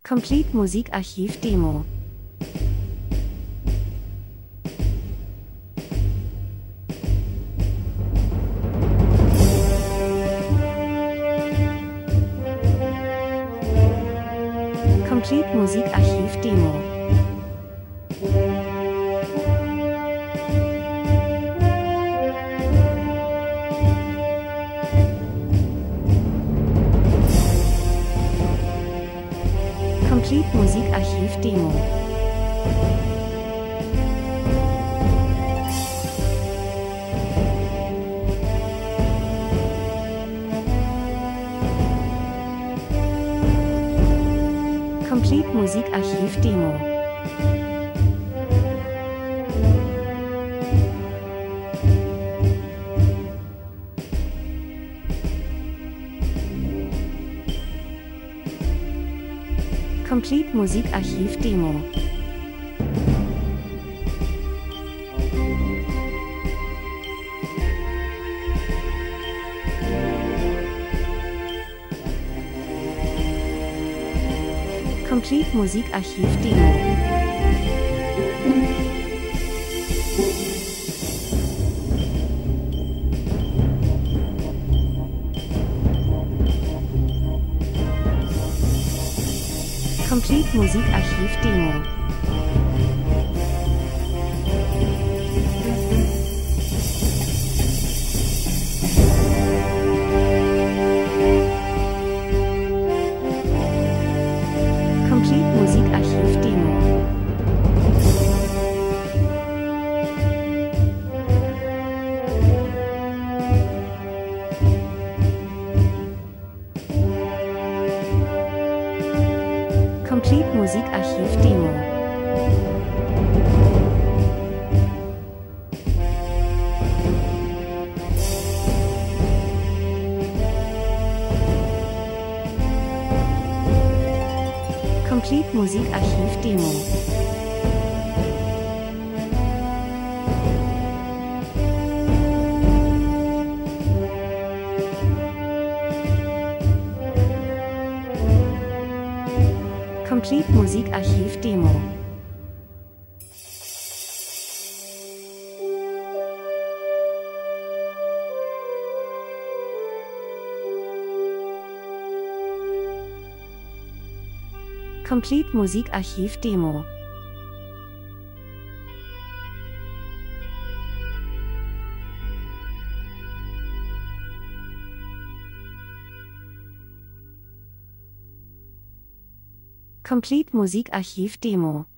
Complete Musikarchiv Demo. Complete Musikarchiv Demo. Complete Musikarchiv Demo. Complete Musikarchiv Demo. Complete Musikarchiv Demo. Complete Musikarchiv Demo. Complete Musikarchiv Demo. Complete Musikarchiv Demo. Complete Musikarchiv Demo. Complete Musikarchiv Demo. Complete Musikarchiv Demo. Complete Musikarchiv Demo. Complete Musikarchiv Demo.